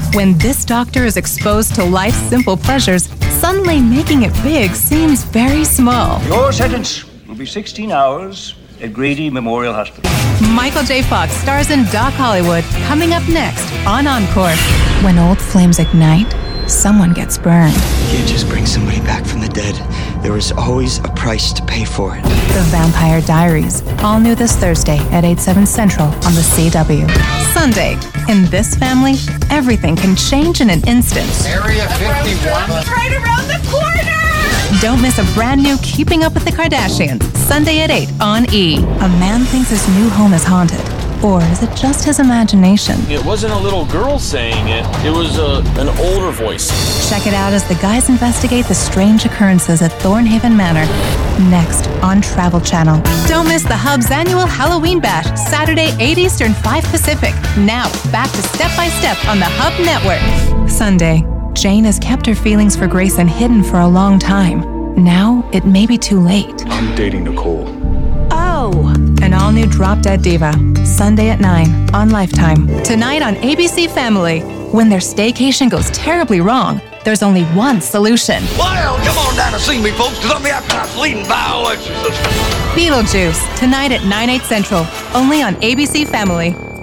When this doctor is exposed to life's simple pleasures, suddenly making it big seems very small. Your sentence will be 16 hours at Grady Memorial Hospital. Michael J. Fox stars in Doc Hollywood, coming up next on Encore. When old flames ignite, someone gets burned. You can't just bring somebody back from the dead. There is always a price to pay for it. The Vampire Diaries, all new this Thursday at 8/7 Central on the CW. Sunday, in this family, everything can change in an instant. Area 51. Right around the corner! Don't miss a brand new Keeping Up with the Kardashians, Sunday at 8 on E. A man thinks his new home is haunted. Or is it just his imagination? It wasn't a little girl saying it. It was an older voice. Check it out as the guys investigate the strange occurrences at Thornhaven Manor. Next on Travel Channel. Don't miss the Hub's annual Halloween Bash, Saturday, 8 Eastern, 5 Pacific. Now, back to Step by Step on the Hub Network. Sunday, Jane has kept her feelings for Grayson hidden for a long time. Now, it may be too late. I'm dating Nicole. Oh! An all-new Drop Dead Diva, Sunday at 9 on Lifetime. Tonight on ABC Family. When their staycation goes terribly wrong, there's only one solution. Well, come on down to see me, folks, because I'll be after that leading bowel exorcist. Beetlejuice, tonight at 9/8 Central, only on ABC Family.